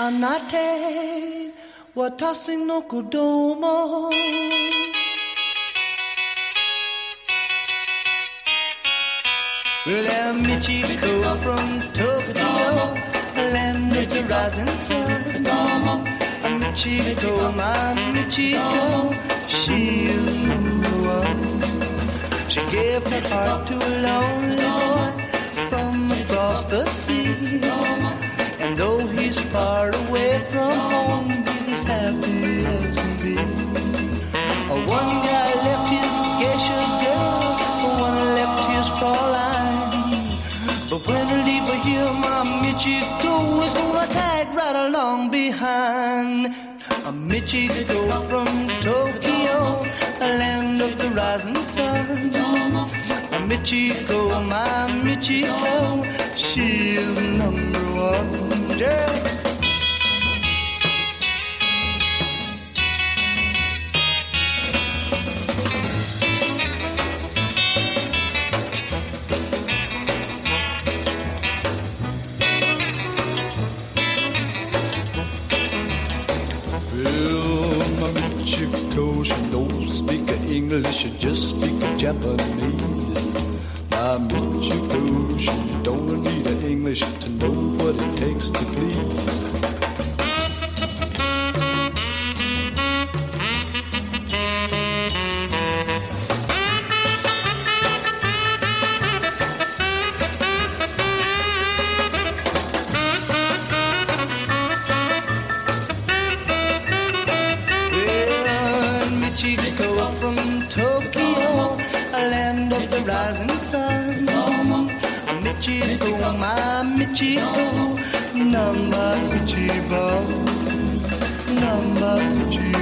Anate watasi no kodomo. Well, I'm Michiko from Tokyo, land of the rising sun. I'm Michiko, my Michiko, she's number one. She gave her heart to a lonely boy from across the sea. And though he's far away from home, he's as happy as can be. One guy left his geisha girl, one left his Fraulein. But when I leave her here, my Michiko is gonna tag right along behind. I'm Michiko from Tokyo, a land of the rising sun. I'm Michiko, my Michiko, she is number one. Yeah. She don't speak English, she just speak Japanese. My Michiko, she don't need English to know what it takes to please. From Tokyo, a land of the rising sun. Michiko, my Michiko, number Michiko, number Michiko.